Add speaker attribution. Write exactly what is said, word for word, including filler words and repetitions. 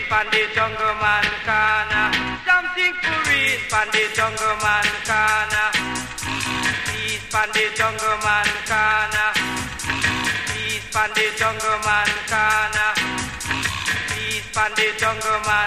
Speaker 1: pan the jungle man corner. Something for real pan the jungle man corner. Please pan the jungle man corner. Please pan the jungle man corner. Please pan the jungle man.